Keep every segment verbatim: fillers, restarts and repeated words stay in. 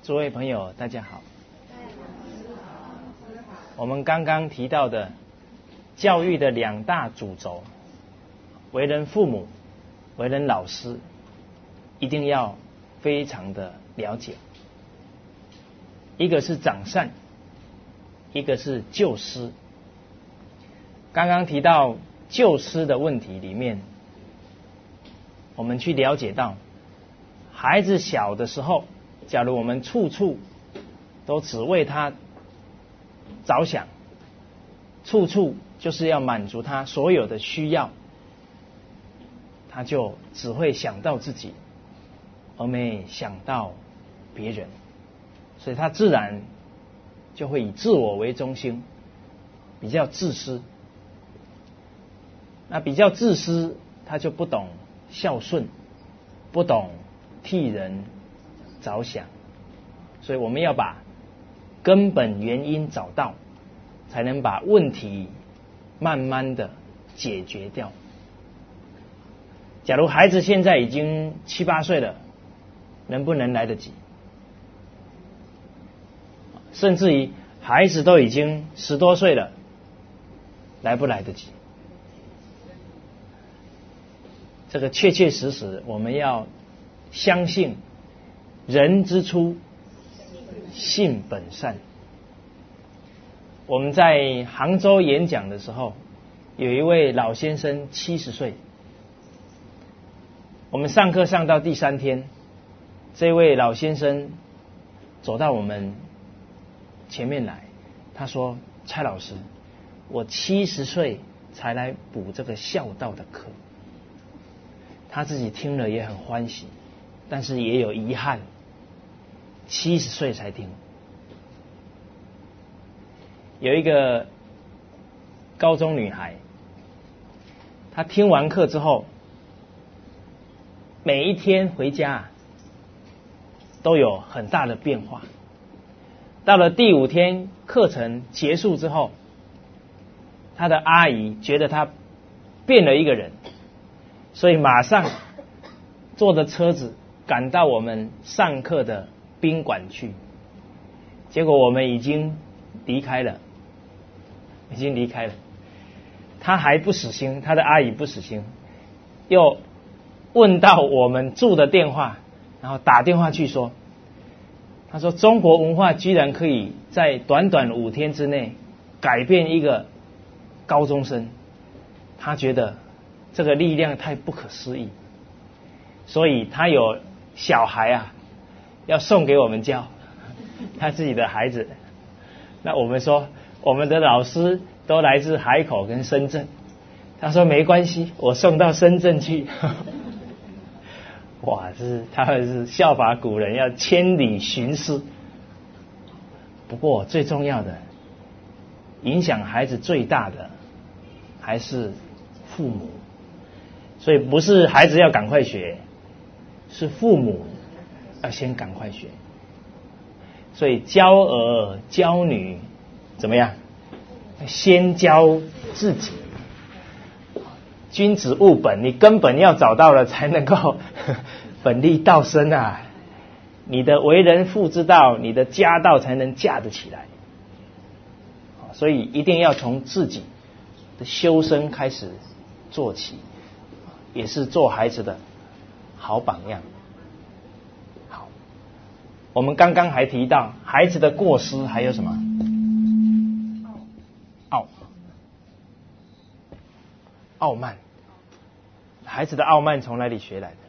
诸位朋友，大家好。我们刚刚提到的教育的两大主轴，为人父母、为人老师，一定要非常的了解。一个是长善，一个是救师。刚刚提到救师的问题里面，我们去了解到，孩子小的时候，假如我们处处都只为他着想，处处就是要满足他所有的需要，他就只会想到自己，而没想到别人，所以他自然就会以自我为中心，比较自私。那比较自私，他就不懂孝顺，不懂替人着想，所以我们要把根本原因找到，才能把问题慢慢的解决掉。假如孩子现在已经七八岁了，能不能来得及？甚至于孩子都已经十多岁了，来不来得及？这个确确实实我们要相信，人之初性本善。我们在杭州演讲的时候，有一位老先生七十岁，我们上课上到第三天，这位老先生走到我们前面来，他说：蔡老师，我七十岁才来补这个孝道的课。他自己听了也很欢喜，但是也有遗憾，七十岁才听。有一个高中女孩，她听完课之后，每一天回家都有很大的变化。到了第五天课程结束之后，她的阿姨觉得她变了一个人，所以马上坐着车子赶到我们上课的宾馆去。结果我们已经离开了，已经离开了。他还不死心，他的阿姨不死心，又问到我们住的电话，然后打电话去说，他说中国文化居然可以在短短五天之内改变一个高中生，他觉得这个力量太不可思议，所以他有小孩啊，要送给我们教，他自己的孩子。那我们说，我们的老师都来自海口跟深圳，他说没关系，我送到深圳去。哇，这是他们是效法古人，要千里寻师。不过最重要的，影响孩子最大的还是父母，所以不是孩子要赶快学，是父母要先赶快学。所以教儿教女怎么样？先教自己。君子务本，你根本要找到了，才能够本立道生啊！你的为人父之道，你的家道才能架得起来。所以一定要从自己的修身开始做起，也是做孩子的好榜样。好，我们刚刚还提到孩子的过失还有什么？傲，傲慢。孩子的傲慢从哪里学来的？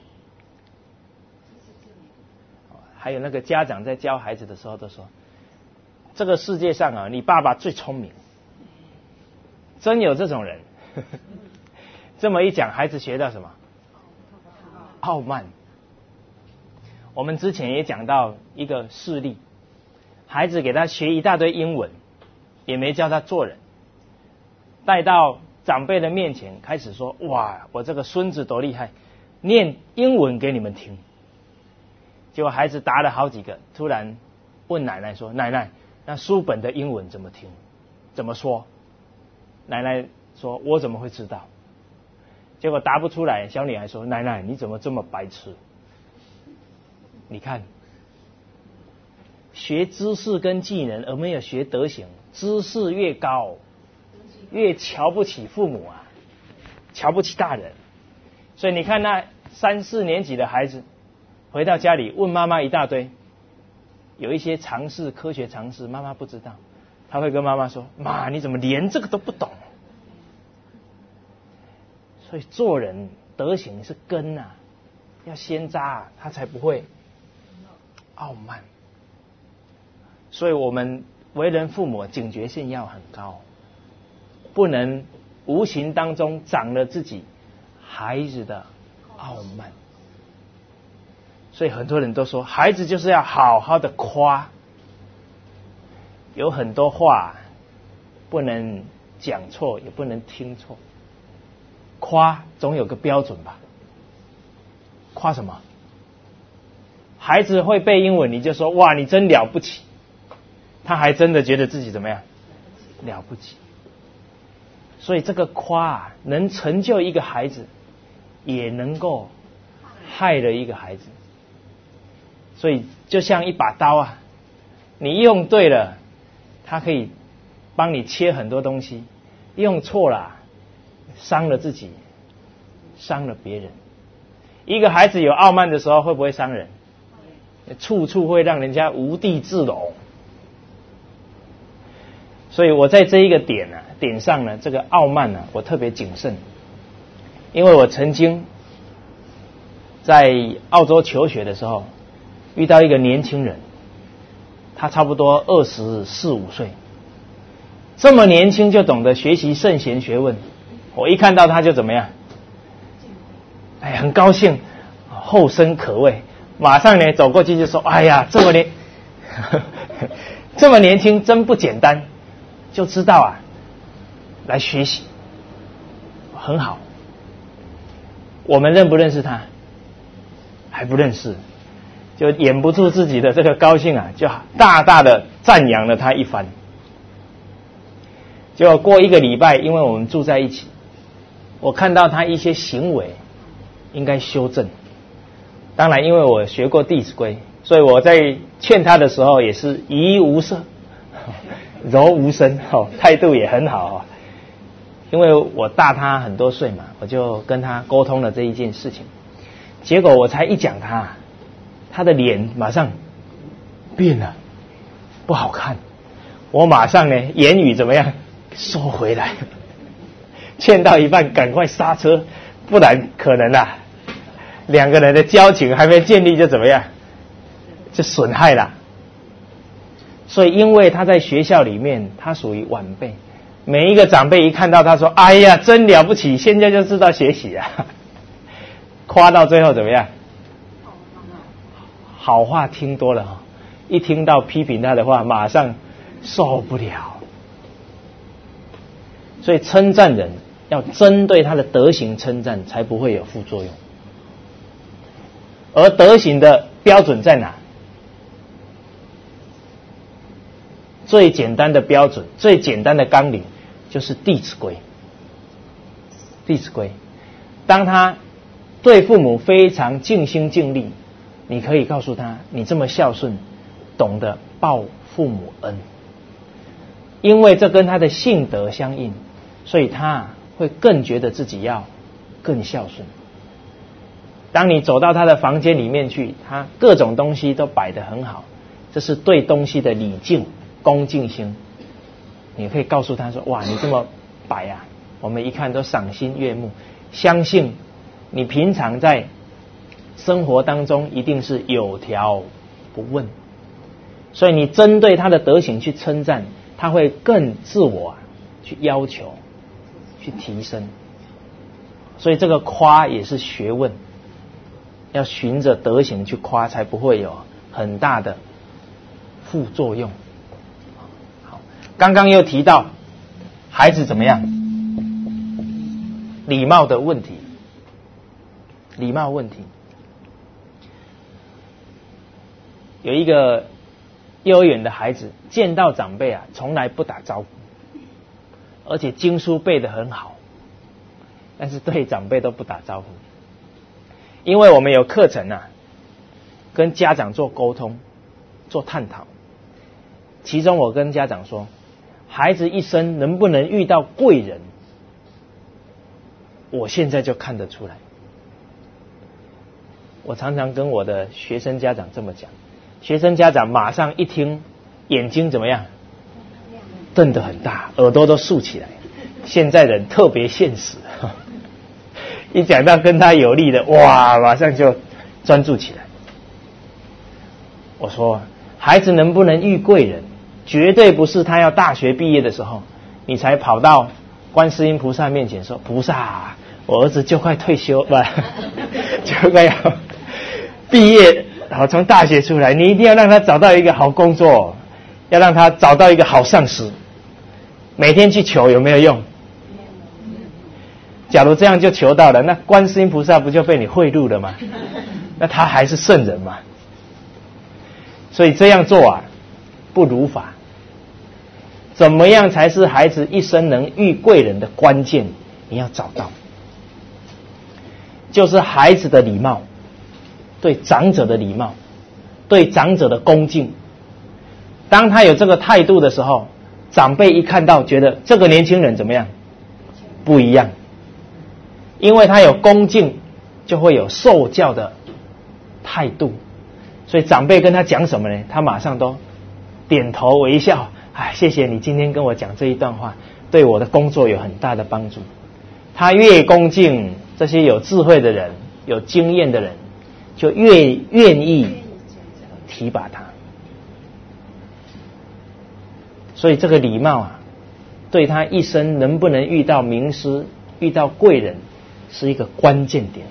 还有那个家长在教孩子的时候都说，这个世界上啊，你爸爸最聪明。真有这种人。这么一讲，孩子学到什么？傲慢。我们之前也讲到一个事例，孩子给他学一大堆英文，也没教他做人，带到长辈的面前开始说，哇，我这个孙子多厉害，念英文给你们听。结果孩子答了好几个，突然问奶奶说，奶奶，那书本的英文怎么听？怎么说？奶奶说，我怎么会知道？结果答不出来，小女孩说，奶奶你怎么这么白痴？你看学知识跟技能，而没有学德行。知识越高，越瞧不起父母啊，瞧不起大人。所以你看那三四年级的孩子回到家里问妈妈一大堆，有一些常识科学常识妈妈不知道，他会跟妈妈说：妈，你怎么连这个都不懂？所以做人德行是根啊，要先扎啊，他才不会傲慢。所以我们为人父母警觉性要很高，不能无形当中长了自己孩子的傲慢。所以很多人都说孩子就是要好好的夸，有很多话不能讲错，也不能听错。夸总有个标准吧？夸什么？孩子会背英文，你就说哇，你真了不起，他还真的觉得自己怎么样？了不起。所以这个夸啊，能成就一个孩子，也能够害了一个孩子。所以就像一把刀啊，你用对了，它可以帮你切很多东西；用错了，伤了自己，伤了别人。一个孩子有傲慢的时候，会不会伤人？处处会让人家无地自容。所以我在这一个点啊点上呢，这个傲慢呢、啊，我特别谨慎，因为我曾经在澳洲求学的时候，遇到一个年轻人，他差不多二十四五岁，这么年轻就懂得学习圣贤学问，我一看到他就怎么样？哎，很高兴，后生可畏，马上呢走过去就说：“哎呀，这么年这么年轻，真不简单。”就知道啊，来学习很好。我们认不认识他？还不认识，就掩不住自己的这个高兴啊，就大大的赞扬了他一番。结果过一个礼拜，因为我们住在一起，我看到他一些行为应该修正。当然，因为我学过《弟子规》，所以我在劝他的时候也是怡无色。柔无声，哦，态度也很好哦。因为我大他很多岁嘛，我就跟他沟通了这一件事情。结果我才一讲他，他的脸马上变了，不好看。我马上呢，言语怎么样收回来，劝到一半赶快刹车，不然可能啊，两个人的交情还没建立就怎么样，就损害了。所以因为他在学校里面他属于晚辈，每一个长辈一看到他说：“哎呀，真了不起，现在就知道学习啊。”夸到最后怎么样？好话听多了，一听到批评他的话马上受不了。所以称赞人要针对他的德行称赞，才不会有副作用。而德行的标准在哪？最简单的标准，最简单的纲领，就是《弟子规》。《弟子规》，当他对父母非常尽心尽力，你可以告诉他：你这么孝顺，懂得报父母恩。因为这跟他的性德相应，所以他会更觉得自己要更孝顺。当你走到他的房间里面去，他各种东西都摆得很好，这是对东西的礼敬。恭敬心，你可以告诉他说：哇，你这么摆啊，我们一看都赏心悦目。相信你平常在生活当中一定是有条不紊，所以你针对他的德行去称赞，他会更自我、啊、去要求、去提升。所以这个夸也是学问，要循着德行去夸，才不会有很大的副作用。刚刚又提到孩子怎么样？礼貌的问题，礼貌问题。有一个幼儿园的孩子见到长辈啊，从来不打招呼，而且经书背得很好，但是对长辈都不打招呼。因为我们有课程啊，跟家长做沟通、做探讨。 其中我跟家长说，孩子一生能不能遇到贵人，我现在就看得出来。我常常跟我的学生家长这么讲，学生家长马上一听，眼睛怎么样？瞪得很大，耳朵都竖起来。现在人特别现实，一讲到跟他有利的，哇，马上就专注起来。我说，孩子能不能遇贵人，绝对不是他要大学毕业的时候，你才跑到观世音菩萨面前说，菩萨，我儿子就快退休，不，就快要毕业，然后从大学出来，你一定要让他找到一个好工作，要让他找到一个好上司。每天去求有没有用？假如这样就求到了，那观世音菩萨不就被你贿赂了吗？那他还是圣人吗？所以这样做啊，不如法。怎么样才是孩子一生能遇贵人的关键？你要找到，就是孩子的礼貌，对长者的礼貌，对长者的恭敬。当他有这个态度的时候，长辈一看到觉得这个年轻人怎么样？不一样。因为他有恭敬，就会有受教的态度，所以长辈跟他讲什么呢？他马上都点头微笑，哎，谢谢你今天跟我讲这一段话，对我的工作有很大的帮助。他越恭敬，这些有智慧的人、有经验的人，就越愿意提拔他。所以这个礼貌啊，对他一生能不能遇到名师、遇到贵人，是一个关键点。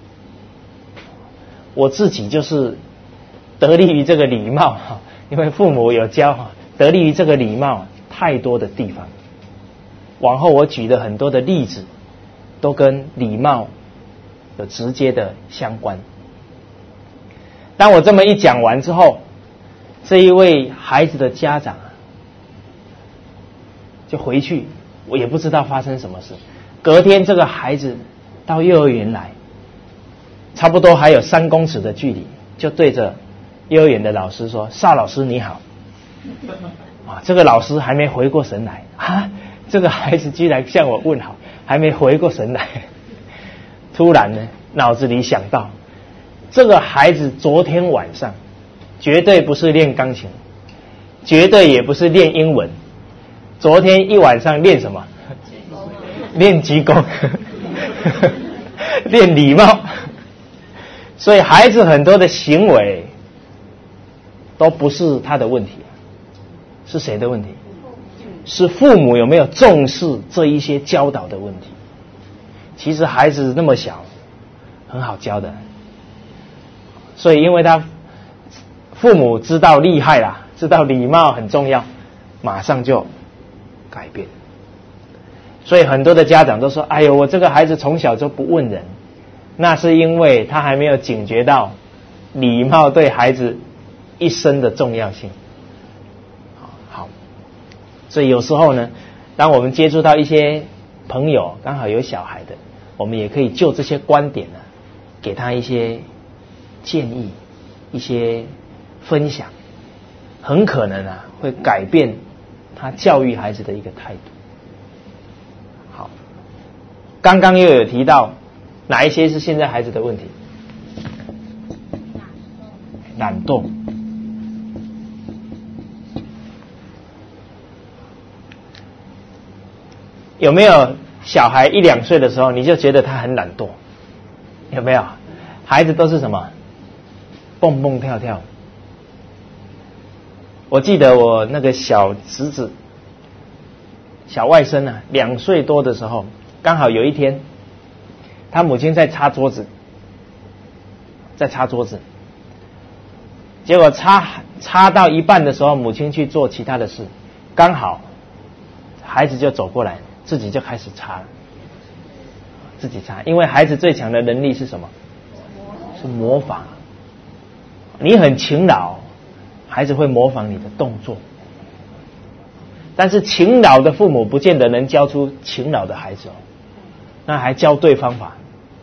我自己就是得力于这个礼貌，因为父母有教，得力于这个礼貌太多的地方。往后我举的很多的例子，都跟礼貌有直接的相关。当我这么一讲完之后，这一位孩子的家长啊，就回去，我也不知道发生什么事。隔天这个孩子到幼儿园来，差不多还有三公尺的距离，就对着幼儿园的老师说：“邵老师你好。”啊，这个老师还没回过神来啊，这个孩子居然向我问好，还没回过神来。突然呢，脑子里想到，这个孩子昨天晚上绝对不是练钢琴，绝对也不是练英文，昨天一晚上练什么？练急功。练礼貌。所以孩子很多的行为都不是他的问题，是谁的问题？是父母有没有重视这一些教导的问题。其实孩子那么小，很好教的。所以因为他父母知道厉害啦，知道礼貌很重要，马上就改变。所以很多的家长都说：“哎呦，我这个孩子从小就不问人。”那是因为他还没有警觉到礼貌对孩子一生的重要性。好，所以有时候呢，当我们接触到一些朋友刚好有小孩的，我们也可以就这些观点呢，给他一些建议，一些分享，很可能啊会改变他教育孩子的一个态度。好，刚刚又有提到哪一些是现在孩子的问题？懒惰。有没有小孩一两岁的时候你就觉得他很懒惰？有没有？孩子都是什么？蹦蹦跳跳。我记得我那个小侄子、小外甥啊，两岁多的时候，刚好有一天，他母亲在擦桌子，在擦桌子，结果擦擦到一半的时候，母亲去做其他的事，刚好孩子就走过来，自己就开始擦了，自己擦。因为孩子最强的能力是什么？是模仿。你很勤劳，孩子会模仿你的动作。但是勤劳的父母不见得能教出勤劳的孩子哦，那还教对方法。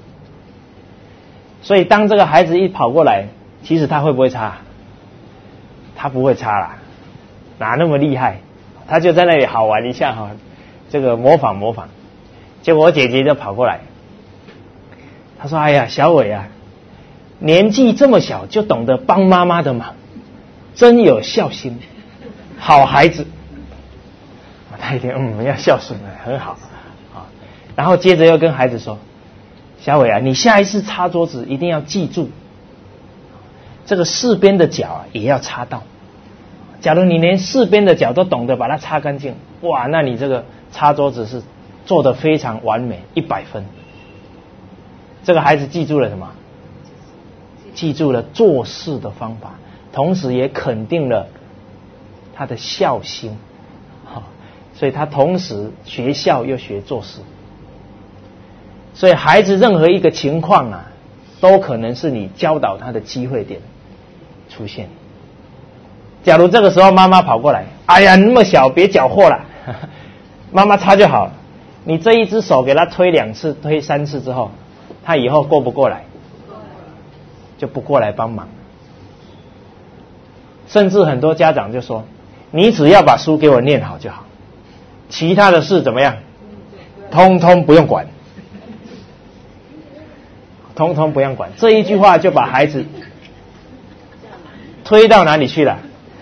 所以当这个孩子一跑过来，其实他会不会擦？他不会擦啦， 哪那么厉害？他就在那里好玩一下哈，这个模仿模仿。结果我姐姐就跑过来，她说：“哎呀，小伟啊，年纪这么小就懂得帮妈妈的忙，真有孝心，好孩子。”他一听，嗯，要孝顺，很好啊。然后接着又跟孩子说：“小伟啊，你下一次擦桌子一定要记住，这个四边的角啊也要擦到。假如你连四边的角都懂得把它擦干净，哇，那你这个擦桌子是做得非常完美，一百分。”这个孩子记住了什么？记住了做事的方法，同时也肯定了他的孝心。所以他同时学孝又学做事。所以孩子任何一个情况啊，都可能是你教导他的机会点出现。假如这个时候妈妈跑过来，哎呀，你那么小，别搅和了，妈妈擦就好了。你这一只手给他推两次、推三次之后，他以后过不过来？就不过来帮忙。甚至很多家长就说：“你只要把书给我念好就好，其他的事怎么样？通通不用管，通通不用管。”这一句话就把孩子推到哪里去了？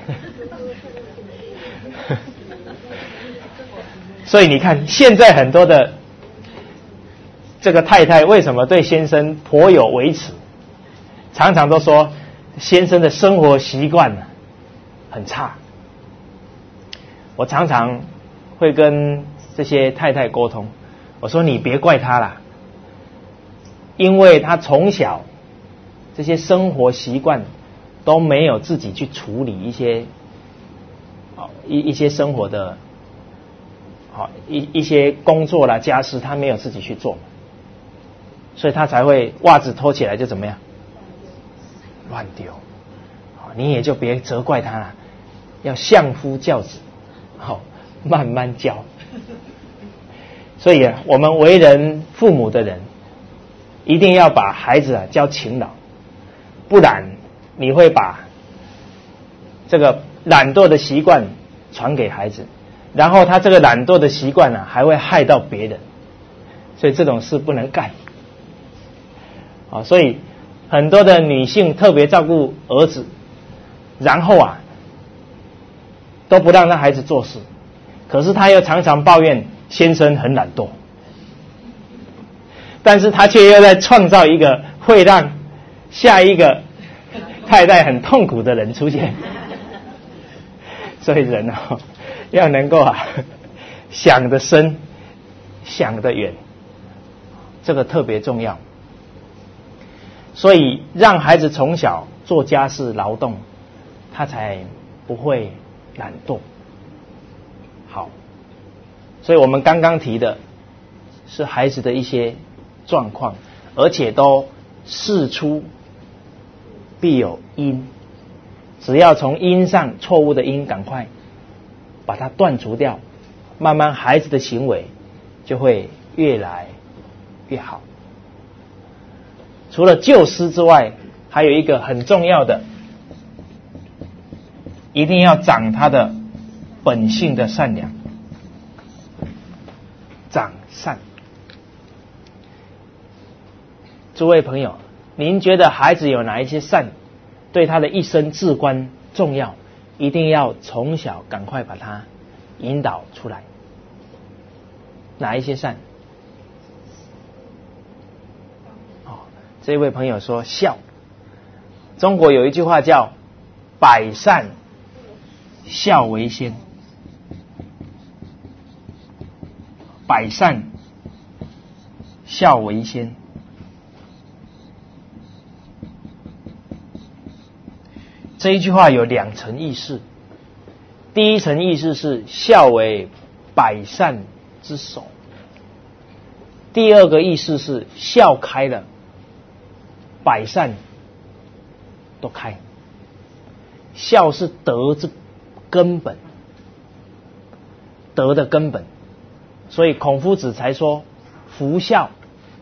所以你看，现在很多的这个太太为什么对先生颇有微词？常常都说先生的生活习惯呢很差。我常常会跟这些太太沟通，我说你别怪他啦，因为他从小这些生活习惯都没有自己去处理一些一一些生活的好一一些工作啦家事，他没有自己去做，所以他才会袜子脱起来就怎么样乱丢。你也就别责怪他了，要相夫教子，好慢慢教。所以啊，我们为人父母的人一定要把孩子啊教勤劳，不然你会把这个懒惰的习惯传给孩子，然后他这个懒惰的习惯呢、啊、还会害到别人，所以这种事不能干。啊，所以很多的女性特别照顾儿子，然后啊都不让那孩子做事，可是她又常常抱怨先生很懒惰，但是她却又在创造一个会让下一个太太很痛苦的人出现。所以人啊要能够啊想得深想得远，这个特别重要。所以让孩子从小做家事劳动，他才不会懒惰。好，所以我们刚刚提的是孩子的一些状况，而且都事出必有因，只要从因上错误的因赶快把它断除掉，慢慢孩子的行为就会越来越好。除了救师之外，还有一个很重要的，一定要长他的本性的善良，长善。诸位朋友，您觉得孩子有哪一些善对他的一生至关重要，一定要从小赶快把它引导出来？哪一些善？这位朋友说孝。中国有一句话叫百善孝为先，百善孝为先。这一句话有两层意思，第一层意思是孝为百善之首，第二个意思是孝开了，百善都开。孝是德之根本，德的根本，所以孔夫子才说夫孝，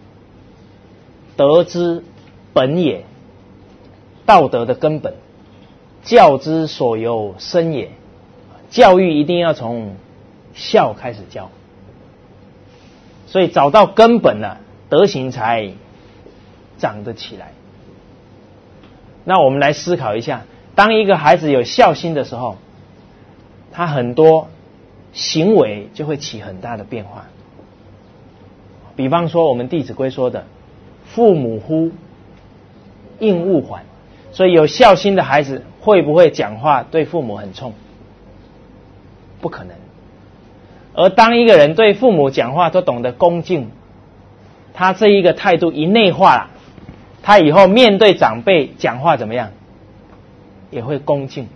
德之本也，道德的根本，教之所由生也， 教育一定要从孝开始教，所以找到根本了，德行才长得起来。那我们来思考一下，当一个孩子有孝心的时候，他很多行为就会起很大的变化。比方说我们《弟子规》说的父母呼，应勿缓，所以有孝心的孩子会不会讲话对父母很冲？不可能。而当一个人对父母讲话都懂得恭敬，他这一个态度一内化了，他以后面对长辈讲话怎么样？也会恭敬。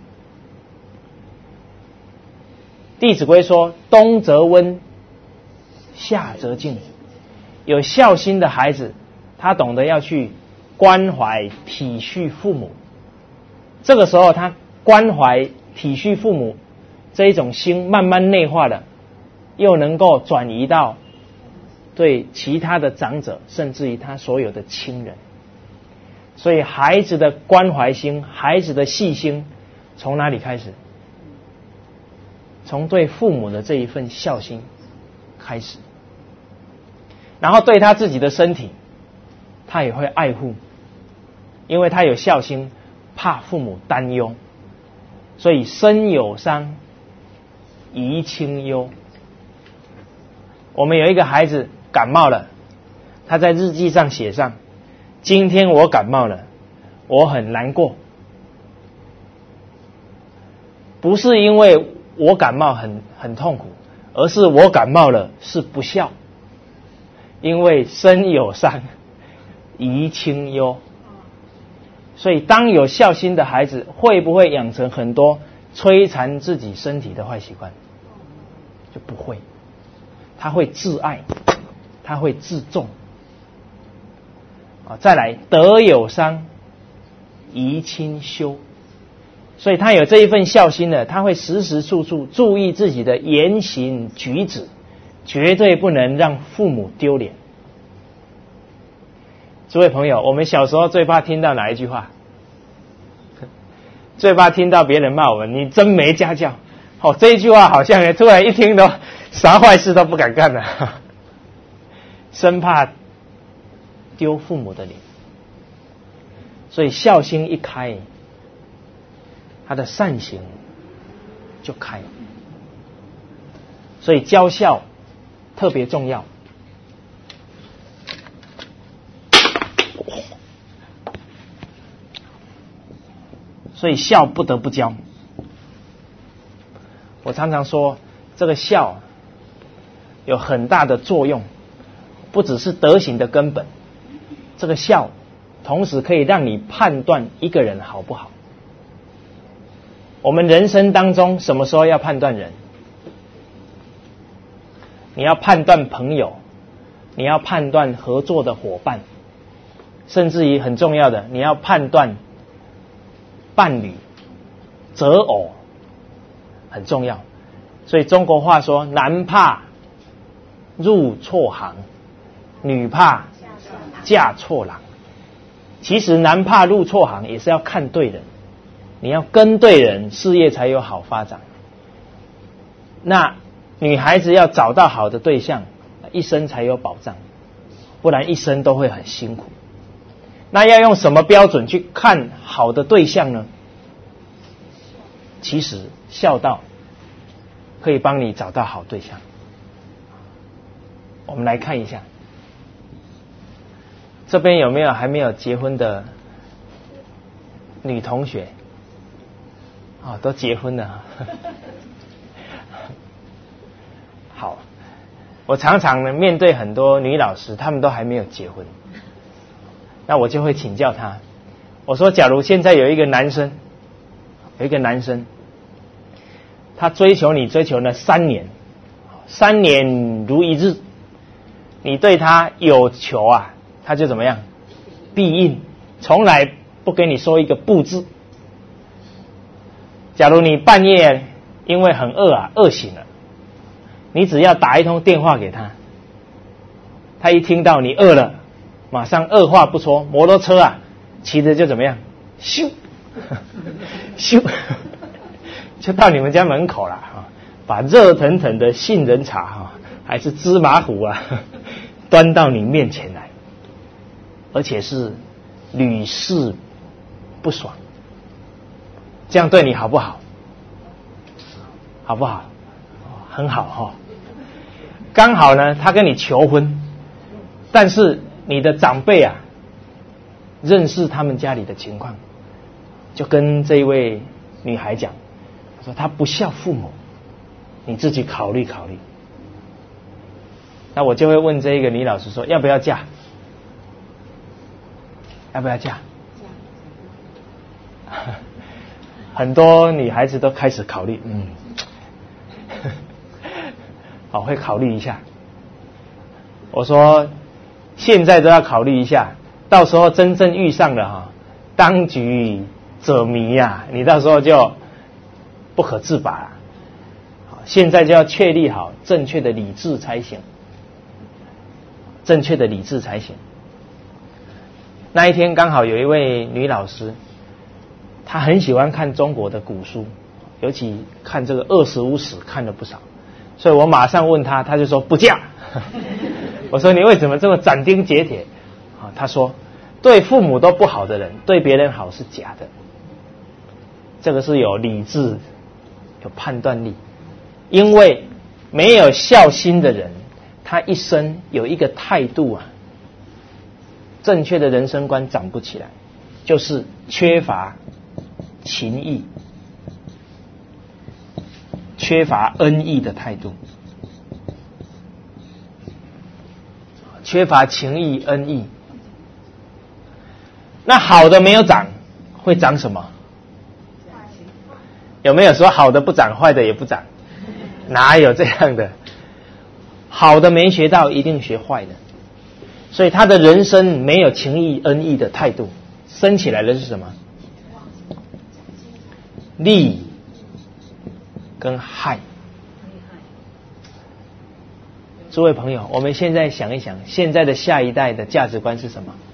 弟子规说冬则温，夏则静。有孝心的孩子，他懂得要去关怀体恤父母，这个时候他关怀体恤父母这一种心慢慢内化了，又能够转移到对其他的长者，甚至于他所有的亲人。所以孩子的关怀心，孩子的细心从哪里开始？从对父母的这一份孝心开始，然后对他自己的身体他也会爱护，因为他有孝心，怕父母担忧，所以身有伤贻亲忧。我们有一个孩子感冒了，他在日记上写上，今天我感冒了，我很难过，不是因为我感冒很很痛苦，而是我感冒了是不孝，因为身有伤贻亲忧。所以当有孝心的孩子，会不会养成很多摧残自己身体的坏习惯？就不会，他会自爱，他会自重。啊，再来，德有伤贻亲羞。所以他有这一份孝心呢，他会时时处处注意自己的言行举止，绝对不能让父母丢脸。诸位朋友，我们小时候最怕听到哪一句话？最怕听到别人骂我们，你真没家教。哦，这一句话好像突然一听都啥坏事都不敢干了，生怕丢父母的脸。所以孝心一开，他的善行就开。所以教孝特别重要。所以孝不得不教。我常常说，这个孝有很大的作用，不只是德行的根本，这个孝同时可以让你判断一个人好不好。我们人生当中什么时候要判断人？你要判断朋友，你要判断合作的伙伴，甚至于很重要的，你要判断伴侣、择偶，很重要。所以中国话说，男怕入错行，女怕嫁错郎。其实男怕入错行也是要看对人，你要跟对人，事业才有好发展。那女孩子要找到好的对象，一生才有保障，不然一生都会很辛苦。那要用什么标准去看好的对象呢？其实孝道可以帮你找到好对象。我们来看一下，这边有没有还没有结婚的女同学？啊、哦，都结婚了。好，我常常呢面对很多女老师，她们都还没有结婚。那我就会请教他，我说假如现在有一个男生，有一个男生，他追求你追求了三年，三年如一日，你对他有求啊，他就怎么样？必应，从来不跟你说一个不字。假如你半夜因为很饿啊，饿醒了，你只要打一通电话给他，他一听到你饿了，马上二话不说，摩托车啊骑着就怎么样，咻咻就到你们家门口了啊，把热腾腾的杏仁茶哈，还是芝麻糊啊，端到你面前来，而且是屡试不爽，这样对你好不好？好不好？很好哈、哦。刚好呢，他跟你求婚，但是你的长辈啊，认识他们家里的情况，就跟这一位女孩讲，他说她不孝父母，你自己考虑考虑。那我就会问这一个女老师说，要不要嫁？要不要嫁？很多女孩子都开始考虑，嗯，好，会考虑一下。我说现在都要考虑一下，到时候真正遇上了哈，当局者迷呀、啊，你到时候就不可自拔了。好，现在就要确立好正确的理智才行，正确的理智才行。那一天刚好有一位女老师，她很喜欢看中国的古书，尤其看这个二十五史看了不少，所以我马上问她，她就说不嫁。我说你为什么这么斩钉截铁？啊，她说对父母都不好的人，对别人好是假的。这个是有理智、有判断力，因为没有孝心的人，他一生有一个态度啊，正确的人生观长不起来，就是缺乏情义、缺乏恩义的态度，缺乏情义恩义。那好的没有长，会长什么？有没有说好的不长，坏的也不长？哪有这样的？好的没学到，一定学坏的。所以他的人生没有情义恩义的态度，生起来的是什么？利跟害。诸位朋友，我们现在想一想，现在的下一代的价值观是什么？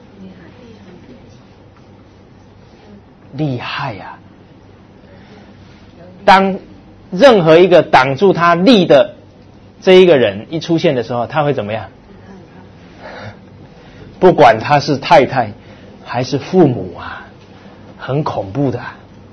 利害呀、啊！当任何一个挡住他利的这一个人一出现的时候，他会怎么样？不管他是太太还是父母啊，很恐怖的、啊。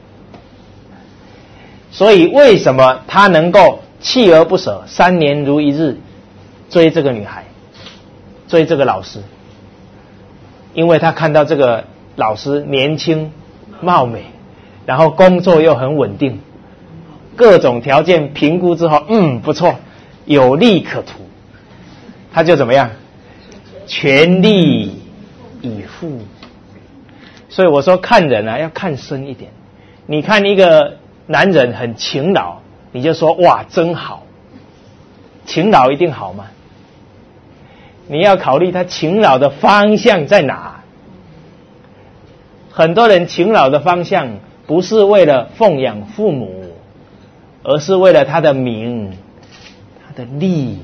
所以为什么他能够锲而不舍，三年如一日追这个女孩，追这个老师？因为他看到这个老师年轻貌美，然后工作又很稳定，各种条件评估之后，嗯，不错，有利可图，他就怎么样？全力以赴。所以我说看人啊，要看深一点。你看一个男人很勤劳，你就说哇真好。勤劳一定好吗？你要考虑他勤劳的方向在哪。很多人勤劳的方向不是为了奉养父母，而是为了他的名、他的利。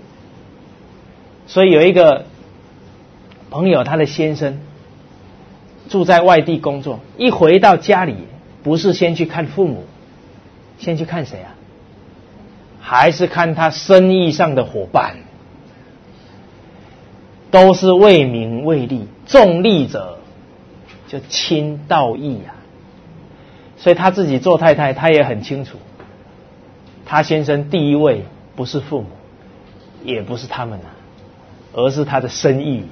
所以有一个朋友，他的先生住在外地工作，一回到家里，不是先去看父母，先去看谁啊？还是看他生意上的伙伴，都是为名为利，重利者就轻道义啊。所以他自己做太太，他也很清楚，他先生第一位不是父母，也不是他们啊，而是他的生意。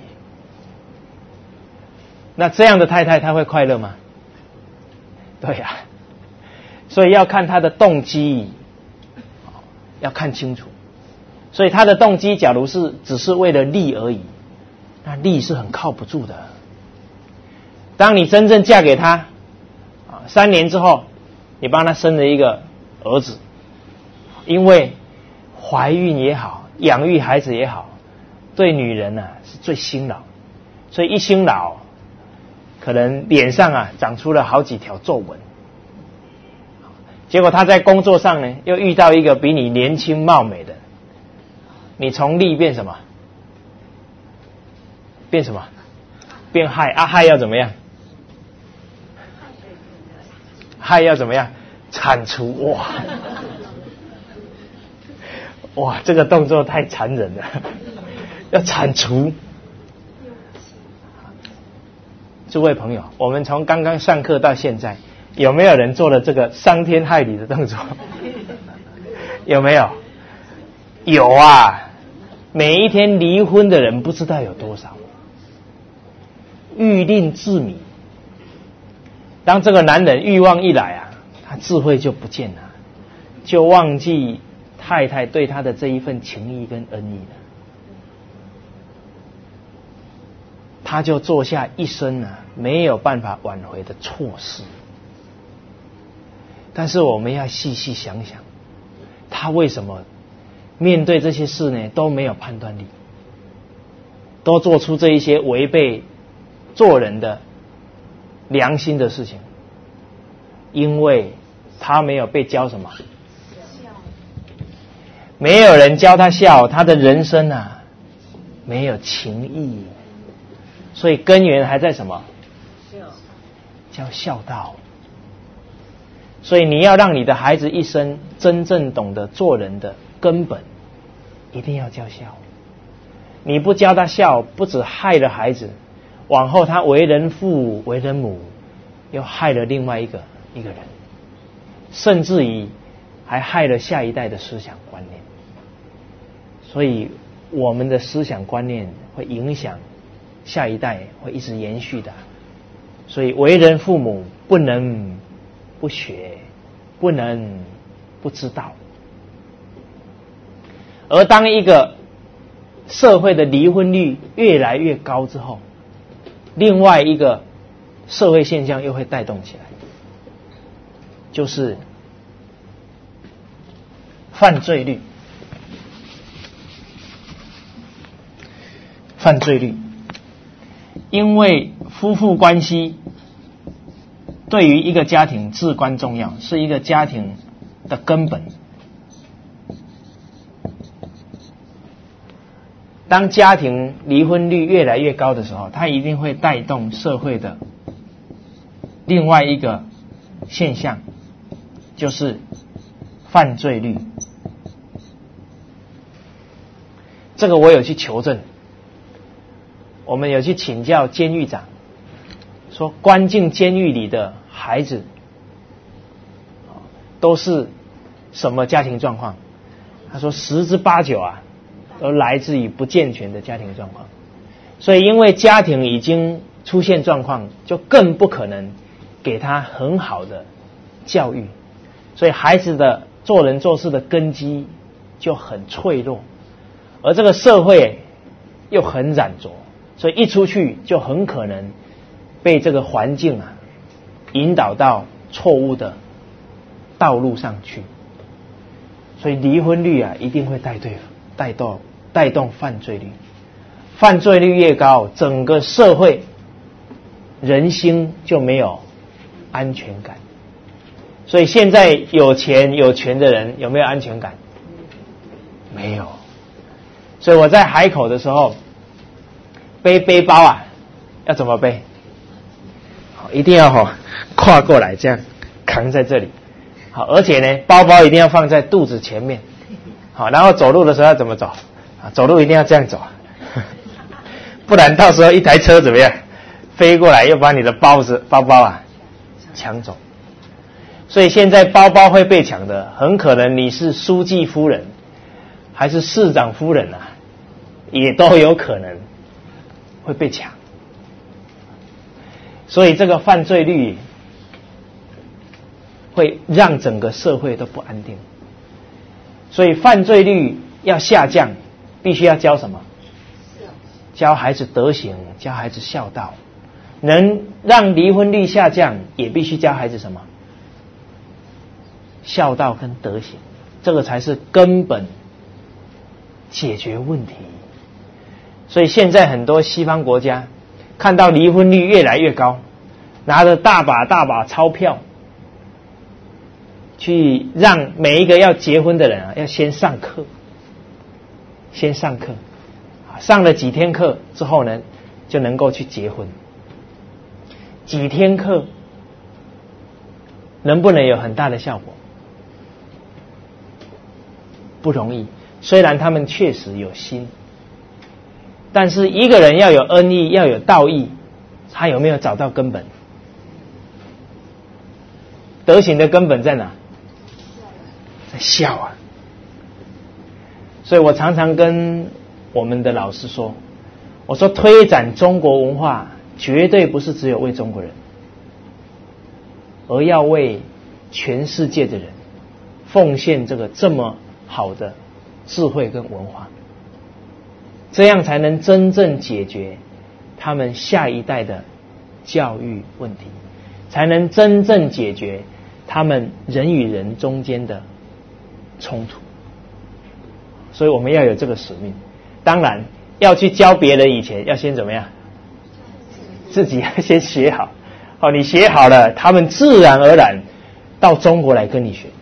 那这样的太太，他会快乐吗？对呀、啊，所以要看他的动机，要看清楚。所以他的动机，假如是只是为了利而已，那利是很靠不住的。当你真正嫁给他，啊，三年之后，你帮他生了一个儿子，因为怀孕也好，养育孩子也好，对女人啊是最辛劳，所以一辛劳，可能脸上啊长出了好几条皱纹。结果他在工作上呢，又遇到一个比你年轻貌美的，你从利变什么？变什么？变害啊！害要怎么样？害要怎么样？ 铲除，哇哇，这个动作太残忍了，要铲除。诸位朋友，我们从刚刚上课到现在，有没有人做了这个伤天害理的动作？有没有？有啊！每一天离婚的人不知道有多少，欲令自泯。当这个男人欲望一来啊，他智慧就不见了，就忘记太太对他的这一份情谊跟恩义了。他就做下一生啊没有办法挽回的错事。但是我们要细细想想，他为什么面对这些事呢都没有判断力，都做出这一些违背做人的良心的事情？因为他没有被教什么？没有人教他孝，他的人生啊没有情义，所以根源还在什么？叫孝道。所以你要让你的孩子一生真正懂得做人的根本，一定要教孝。你不教他孝，不只害了孩子，往后他为人父为人母，又害了另外一个一个人，甚至于还害了下一代的思想观念。所以我们的思想观念会影响下一代，会一直延续的。所以为人父母不能不学，不能不知道。而当一个社会的离婚率越来越高之后，另外一个社会现象又会带动起来，就是犯罪率。犯罪率，因为夫妇关系对于一个家庭至关重要，是一个家庭的根本。当家庭离婚率越来越高的时候，它一定会带动社会的另外一个现象，就是犯罪率。这个我有去求证，我们有去请教监狱长，说关进监狱里的孩子都是什么家庭状况？他说十之八九啊都来自于不健全的家庭状况。所以因为家庭已经出现状况，就更不可能给他很好的教育，所以孩子的做人做事的根基就很脆弱，而这个社会又很染浊，所以一出去就很可能被这个环境啊引导到错误的道路上去。所以离婚率啊一定会带对带动带动犯罪率，犯罪率越高，整个社会人心就没有安全感。所以现在有钱有权的人有没有安全感？没有。所以我在海口的时候背背包啊要怎么背？一定要哈跨过来，这样扛在这里。好，而且呢包包一定要放在肚子前面。好，然后走路的时候要怎么走？啊，走路一定要这样走，不然到时候一台车怎么样飞过来，又把你的包子包包啊抢走。所以现在包包会被抢的，很可能你是书记夫人还是市长夫人啊，也都有可能会被抢。所以这个犯罪率会让整个社会都不安定。所以犯罪率要下降，必须要教什么？教孩子德行，教孩子孝道。能让离婚率下降，也必须教孩子什么？孝道跟德行，这个才是根本解决问题。所以现在很多西方国家看到离婚率越来越高，拿着大把大把钞票去让每一个要结婚的人啊，要先上课，先上课，上了几天课之后呢，就能够去结婚。几天课能不能有很大的效果？不容易。虽然他们确实有心，但是一个人要有恩义，要有道义，他有没有找到根本？德行的根本在哪？在孝啊！所以我常常跟我们的老师说，我说推展中国文化绝对不是只有为中国人，而要为全世界的人奉献这个这么好的智慧跟文化，这样才能真正解决他们下一代的教育问题，才能真正解决他们人与人中间的冲突。所以我们要有这个使命。当然要去教别人以前，要先怎么样？自己要先学好。好，你学好了，他们自然而然到中国来跟你学。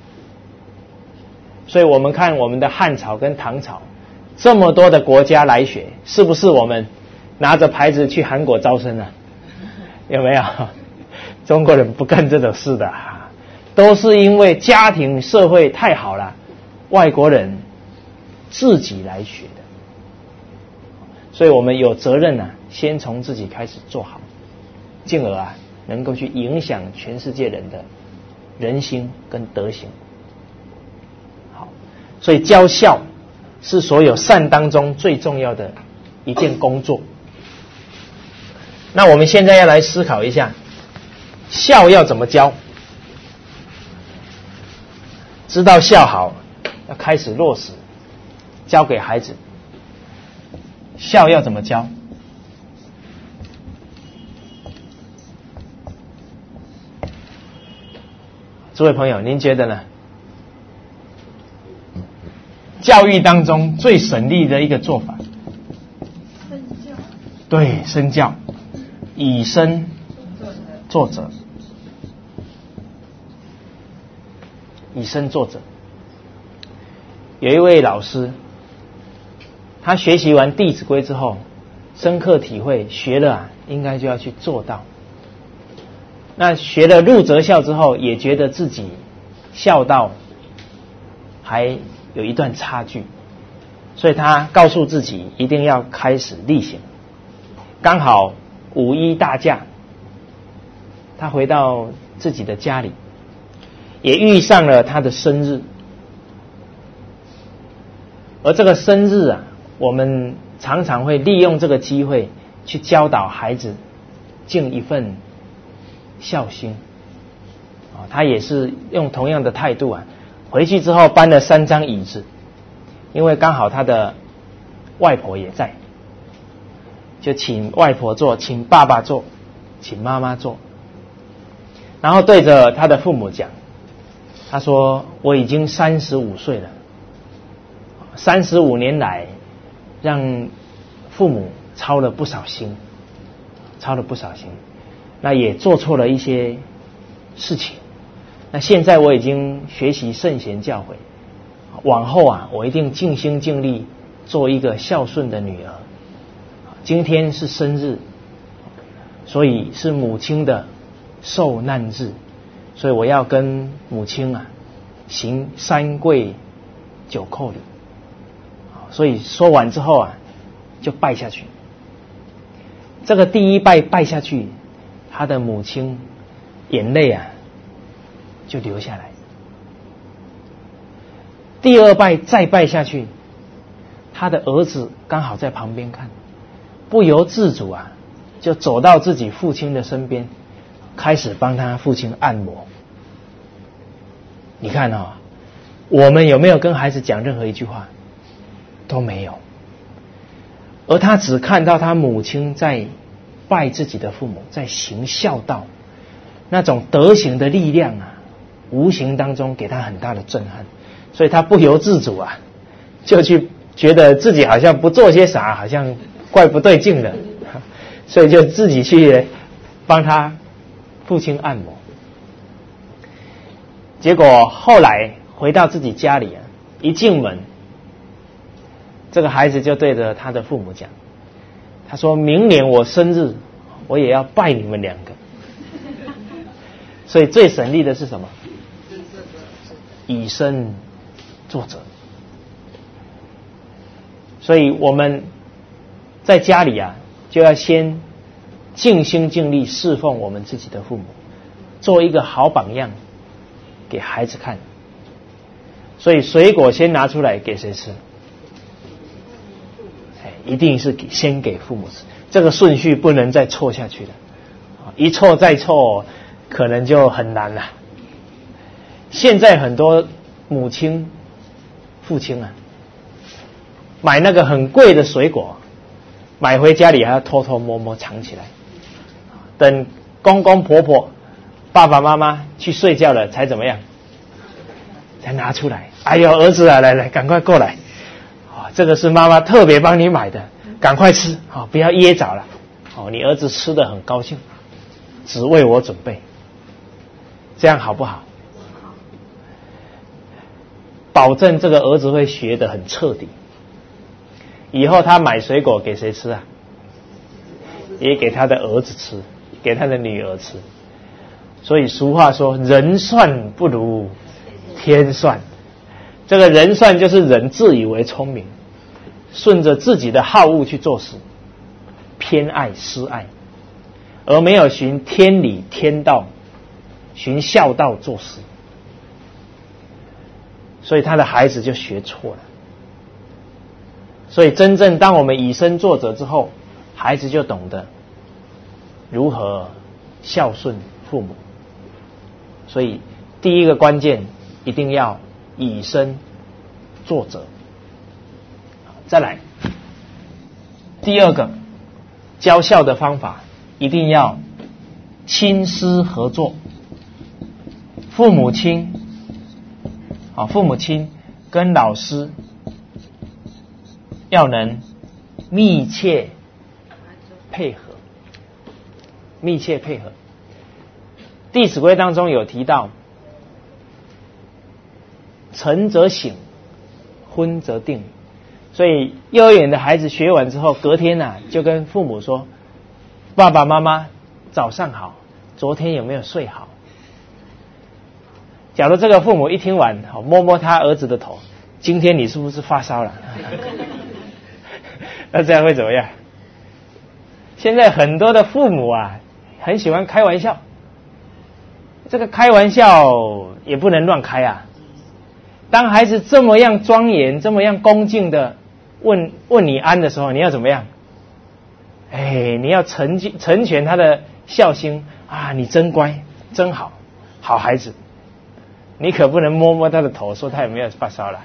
所以我们看我们的汉朝跟唐朝这么多的国家来学，是不是我们拿着牌子去韩国招生啊？有没有？中国人不干这种事的，都是因为家庭社会太好了，外国人自己来学的。所以我们有责任啊，先从自己开始做好，进而啊能够去影响全世界人的人心跟德行。好，所以教孝是所有善当中最重要的一件工作。那我们现在要来思考一下，孝要怎么教？知道孝好，要开始落实，教给孩子。孝要怎么教？诸位朋友，您觉得呢？教育当中最省力的一个做法， 身教。 对，身教，以身作则，以身作则。有一位老师，他学习完《弟子规》之后，深刻体会，学了啊，应该就要去做到。那学了入则孝之后，也觉得自己孝道还有一段差距，所以他告诉自己一定要开始力行。刚好五一大假，他回到自己的家里，也遇上了他的生日。而这个生日啊，我们常常会利用这个机会去教导孩子尽一份孝心啊。他也是用同样的态度啊，回去之后搬了三张椅子，因为刚好他的外婆也在，就请外婆坐，请爸爸坐，请妈妈坐，然后对着他的父母讲，他说：“我已经三十五岁了，三十五年来，让父母操了不少心，操了不少心，那也做错了一些事情。那现在我已经学习圣贤教诲，往后啊，我一定尽心尽力做一个孝顺的女儿。今天是生日，所以是母亲的受难日，所以我要跟母亲啊行三跪九叩礼。所以说完之后啊，就拜下去。这个第一拜拜下去，他的母亲眼泪啊就流下来。第二拜再拜下去，他的儿子刚好在旁边看，不由自主啊，就走到自己父亲的身边，开始帮他父亲按摩。你看啊、哦，我们有没有跟孩子讲任何一句话？都没有。而他只看到他母亲在拜自己的父母，在行孝道，那种德行的力量啊，无形当中给他很大的震撼，所以他不由自主啊，就去觉得自己好像不做些啥，好像怪不对劲的，所以就自己去帮他父亲按摩。结果后来回到自己家里啊，一进门，这个孩子就对着他的父母讲，他说：“明年我生日，我也要拜你们两个。” 所以最省力的是什么？以身作则。所以我们在家里啊，就要先尽心尽力侍奉我们自己的父母，做一个好榜样给孩子看。所以水果先拿出来给谁吃？哎，一定是给先给父母吃，这个顺序不能再错下去了，一错再错，可能就很难了。现在很多母亲、父亲啊，买那个很贵的水果，买回家里还要偷偷摸摸藏起来，等公公婆婆、爸爸妈妈去睡觉了才怎么样？才拿出来。哎呦，儿子啊，来来，赶快过来！哦，这个是妈妈特别帮你买的，赶快吃哦，不要噎着了。哦，你儿子吃得很高兴，只为我准备，这样好不好？保证这个儿子会学得很彻底。以后他买水果给谁吃啊？也给他的儿子吃，给他的女儿吃。所以俗话说，人算不如天算。这个人算就是人自以为聪明，顺着自己的好恶去做事，偏爱私爱，而没有循天理天道，循孝道做事，所以他的孩子就学错了。所以真正当我们以身作则之后，孩子就懂得如何孝顺父母。所以第一个关键一定要以身作则。再来，第二个教孝的方法一定要亲师合作。父母亲啊，父母亲跟老师要能密切配合，密切配合。《弟子规》当中有提到，晨则省，昏则定。所以幼儿园的孩子学完之后，隔天啊就跟父母说：“爸爸妈妈早上好，昨天有没有睡好？”假如这个父母一听完，好摸摸他儿子的头，今天你是不是发烧了？那这样会怎么样？现在很多的父母啊，很喜欢开玩笑。这个开玩笑也不能乱开啊。当孩子这么样庄严、这么样恭敬的问问你安的时候，你要怎么样？哎，你要成成全他的孝心啊！你真乖，真好，好孩子。你可不能摸摸他的头，说他有没有发烧了。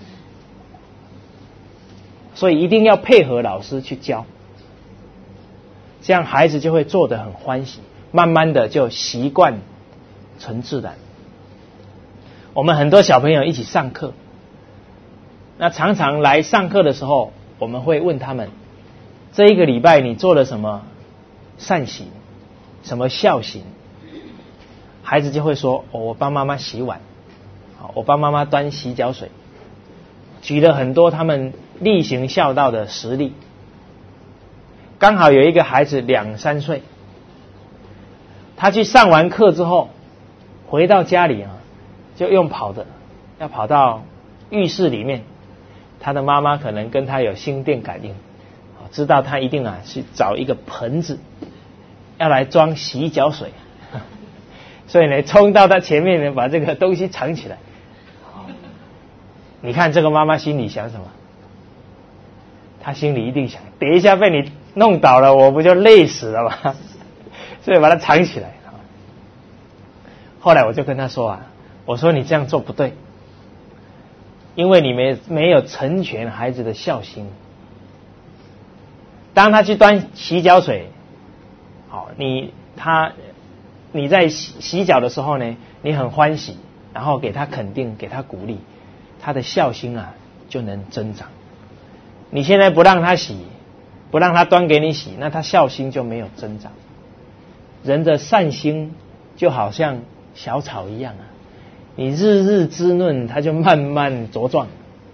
所以一定要配合老师去教，这样孩子就会做得很欢喜，慢慢的就习惯成自然。我们很多小朋友一起上课，那常常来上课的时候，我们会问他们，这一个礼拜你做了什么善行，什么孝行？孩子就会说：哦，我帮妈妈洗碗，我帮妈妈端洗脚水，举了很多他们力行孝道的实例。刚好有一个孩子两三岁，他去上完课之后，回到家里啊，就用跑的，要跑到浴室里面。他的妈妈可能跟他有心电感应，知道他一定啊去找一个盆子，要来装洗脚水。所以呢，冲到他前面呢，把这个东西藏起来。你看这个妈妈心里想什么？她心里一定想：等一下被你弄倒了，我不就累死了吗？所以把它藏起来。后来我就跟他说啊，我说你这样做不对，因为你没没有成全孩子的孝心。当他去端洗脚水，好，你他。你在洗洗脚的时候呢，你很欢喜，然后给他肯定，给他鼓励，他的孝心啊就能增长。你现在不让他洗，不让他端给你洗，那他孝心就没有增长。人的善心就好像小草一样啊，你日日滋润，它就慢慢茁壮。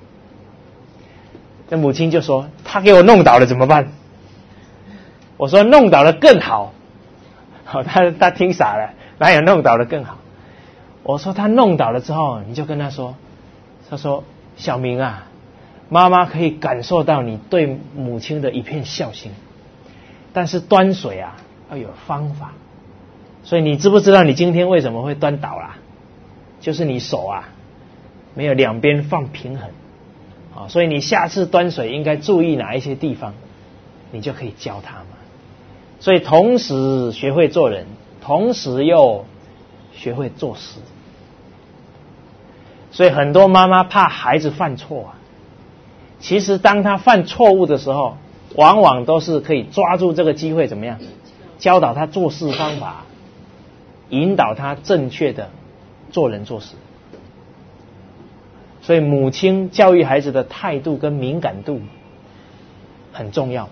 这母亲就说：他给我弄倒了怎么办？我说弄倒了更好。好，他他听傻了， 哪有弄倒的更好？我说他弄倒了之后，你就跟他说，他说小明啊，妈妈可以感受到你对母亲的一片孝心，但是端水啊要有方法，所以你知不知道你今天为什么会端倒啦？就是你手啊没有两边放平衡啊，所以你下次端水应该注意哪一些地方，你就可以教他嘛。所以同时学会做人，同时又学会做事。所以很多妈妈怕孩子犯错啊，其实当他犯错误的时候，往往都是可以抓住这个机会怎么样，教导他做事方法，引导他正确的做人做事。所以母亲教育孩子的态度跟敏感度很重要。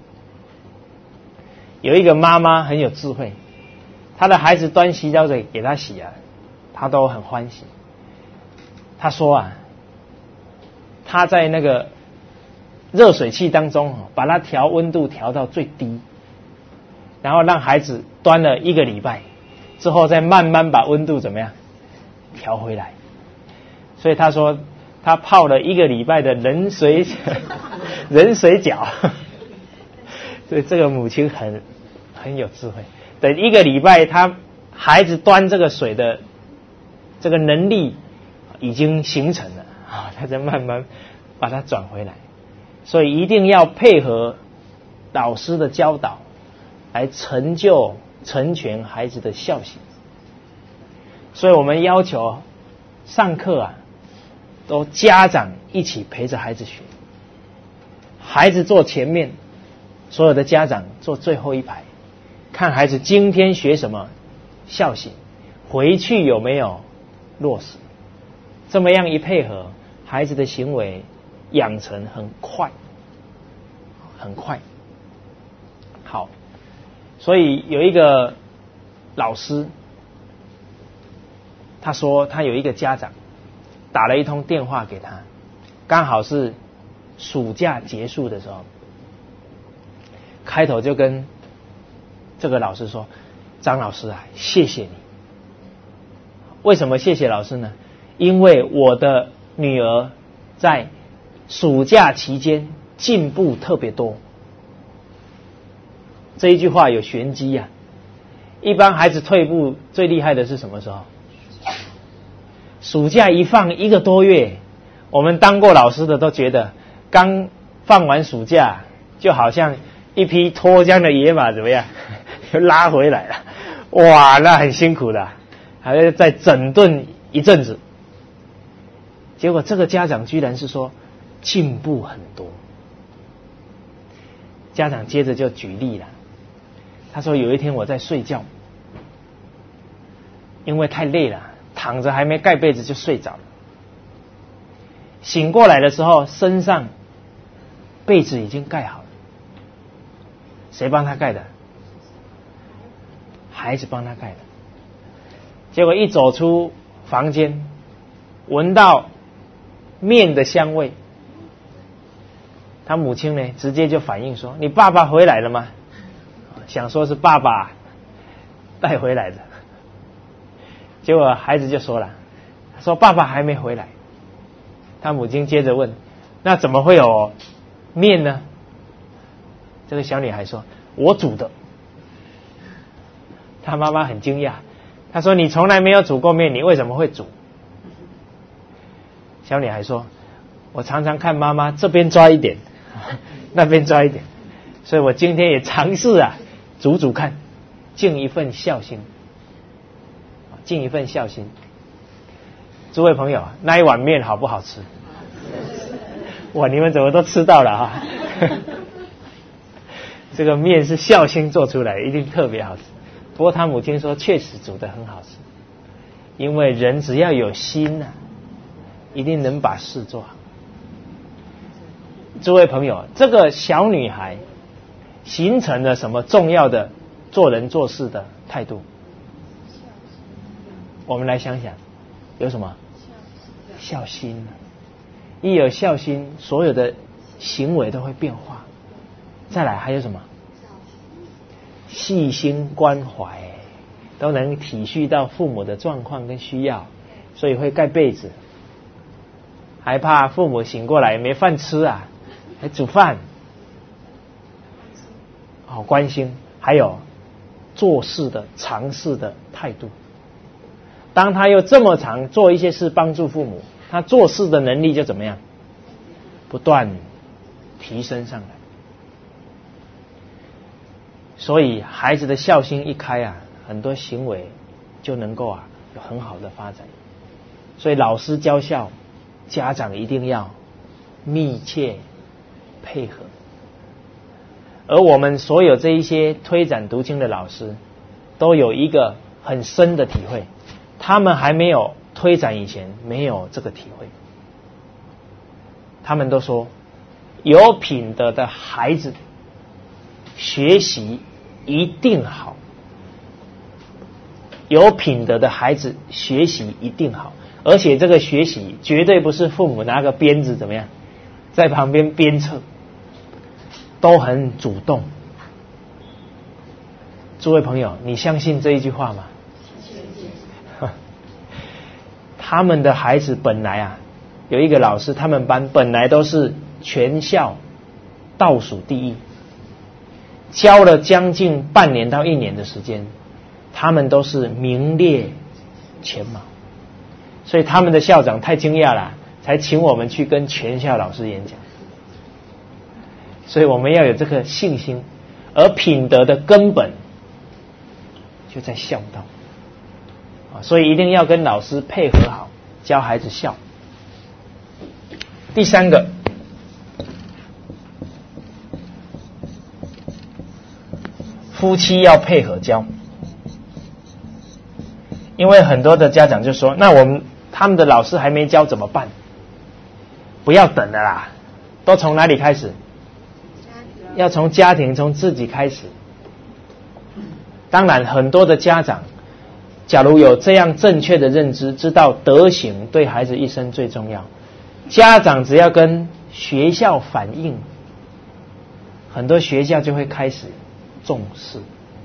有一个妈妈很有智慧，她的孩子端洗脚水给她洗啊，她都很欢喜。她说啊，她在那个热水器当中把它调温度调到最低，然后让孩子端了一个礼拜之后，再慢慢把温度怎么样调回来。所以她说她泡了一个礼拜的冷水冷水脚，所以这个母亲很很有智慧。等一个礼拜，她孩子端这个水的这个能力已经形成了啊，她再慢慢把它转回来。所以一定要配合老师的教导，来成就成全孩子的孝心。所以我们要求上课啊，都家长一起陪着孩子学，孩子坐前面，所有的家长坐最后一排，看孩子今天学什么孝心，回去有没有落实。这么样一配合，孩子的行为养成很快，很快。好，所以有一个老师，他说他有一个家长打了一通电话给他，刚好是暑假结束的时候，开头就跟这个老师说，张老师啊，谢谢你。为什么谢谢老师呢？因为我的女儿在暑假期间进步特别多。这一句话有玄机啊。一般孩子退步最厉害的是什么时候？暑假一放一个多月，我们当过老师的都觉得刚放完暑假就好像一匹脱缰的野马怎么样又拉回来了，哇，那很辛苦的，还要再整顿一阵子。结果这个家长居然是说进步很多。家长接着就举例了，他说有一天我在睡觉，因为太累了，躺着还没盖被子就睡着了。醒过来的时候，身上被子已经盖好了。谁帮他盖的？孩子帮他盖的。结果一走出房间，闻到面的香味，他母亲呢直接就反应说，你爸爸回来了吗？想说是爸爸带回来的。结果孩子就说了，他说爸爸还没回来。他母亲接着问，那怎么会有面呢？这个小女孩说，我煮的。他妈妈很惊讶，她说你从来没有煮过面，你为什么会煮？小女孩说，我常常看妈妈这边抓一点那边抓一点，所以我今天也尝试啊煮煮看，尽一份孝心，尽一份孝心。诸位朋友，那一碗面好不好吃？哇，你们怎么都吃到了啊这个面是孝心做出来，一定特别好吃。不过他母亲说确实煮得很好吃，因为人只要有心啊，一定能把事做好。诸位朋友，这个小女孩形成了什么重要的做人做事的态度？我们来想想，有什么？孝心。一有孝心，所有的行为都会变化。再来还有什么？细心关怀， 都能体恤到父母的状况跟需要，所以会盖被子，还怕父母醒过来没饭吃啊，还煮饭，好关心，还有做事的尝试的态度。当他又这么常做一些事帮助父母，他做事的能力就怎么样？不断提升上来。所以孩子的孝心一开啊，很多行为就能够啊有很好的发展。所以老师教孝，家长一定要密切配合。而我们所有这一些推展读经的老师，都有一个很深的体会，他们还没有推展以前没有这个体会。他们都说，有品德的孩子学习一定好，有品德的孩子学习一定好，而且这个学习绝对不是父母拿个鞭子怎么样在旁边鞭策，都很主动。诸位朋友，你相信这一句话吗？他们的孩子本来啊，有一个老师，他们班本来都是全校倒数第一，教了将近半年到一年的时间，他们都是名列前茅。所以他们的校长太惊讶了，才请我们去跟全校老师演讲。所以我们要有这个信心，而品德的根本就在孝道啊，所以一定要跟老师配合好，教孩子孝。第三个，夫妻要配合教。因为很多的家长就说，那我们他们的老师还没教怎么办？不要等了啦，都从哪里开始？要从家庭，从自己开始。当然很多的家长假如有这样正确的认知，知道德行对孩子一生最重要，家长只要跟学校反映，很多学校就会开始重视。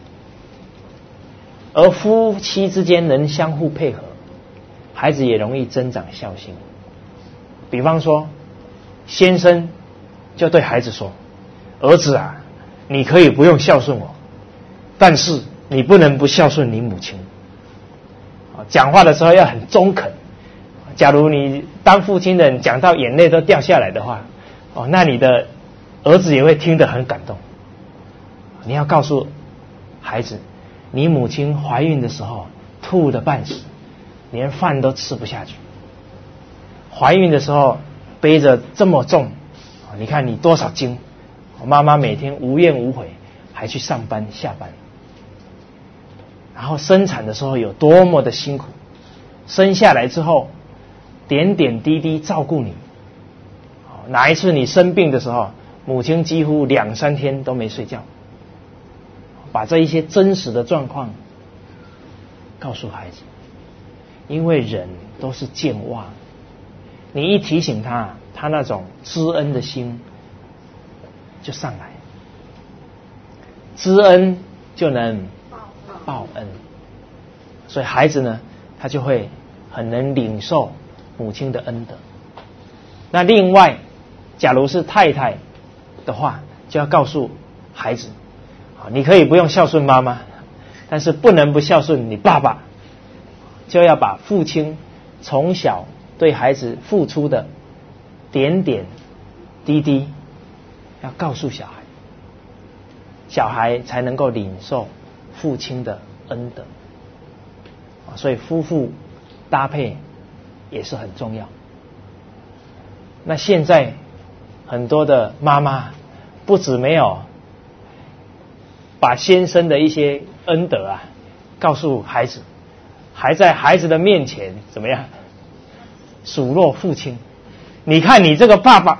而夫妻之间能相互配合，孩子也容易增长孝心。比方说，先生就对孩子说，儿子啊，你可以不用孝顺我，但是你不能不孝顺你母亲。讲话的时候要很中肯。假如你当父亲的人讲到眼泪都掉下来的话，哦，那你的儿子也会听得很感动。你要告诉孩子，你母亲怀孕的时候吐得半死，连饭都吃不下去。怀孕的时候背着这么重，你看你多少斤，妈妈每天无怨无悔还去上班下班。然后生产的时候有多么的辛苦，生下来之后点点滴滴照顾你。哪一次你生病的时候，母亲几乎两三天都没睡觉。把这一些真实的状况告诉孩子，因为人都是健忘，你一提醒他，他那种知恩的心就上来，知恩就能报恩，所以孩子呢，他就会很能领受母亲的恩德。那另外，假如是太太的话，就要告诉孩子，你可以不用孝顺妈妈，但是不能不孝顺你爸爸，就要把父亲从小对孩子付出的点点滴滴要告诉小孩，小孩才能够领受父亲的恩德。所以夫妇搭配也是很重要。那现在很多的妈妈不止没有把先生的一些恩德啊告诉孩子，还在孩子的面前怎么样数落父亲。你看你这个爸爸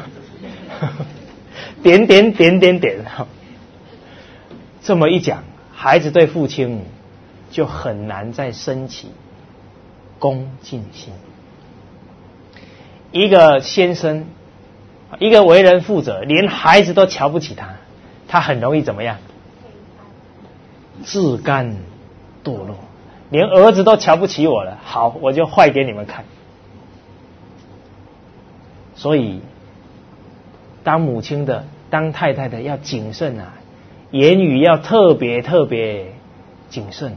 点点点点点，这么一讲，孩子对父亲就很难再升起恭敬心。一个先生，一个为人负责，连孩子都瞧不起他，他很容易怎么样？自甘堕落，连儿子都瞧不起我了，好，我就坏给你们看。所以当母亲的当太太的要谨慎啊，言语要特别特别谨慎。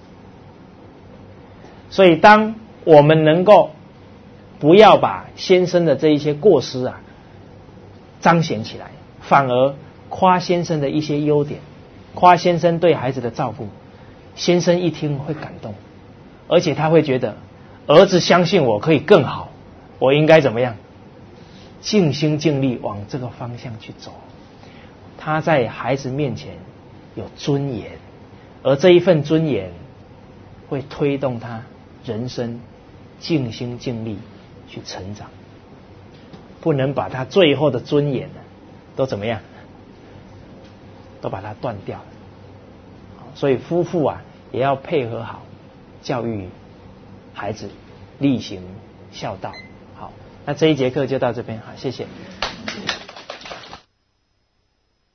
所以当我们能够不要把先生的这一些过失啊彰显起来，反而夸先生的一些优点，夸先生对孩子的照顾，先生一听会感动，而且他会觉得儿子相信我可以更好，我应该怎么样尽心尽力往这个方向去走。他在孩子面前有尊严，而这一份尊严会推动他人生尽心尽力去成长，不能把他最后的尊严都怎么样，都把它断掉了。所以夫妇啊也要配合好教育孩子，力行孝道。好，那这一节课就到这边，好，谢谢。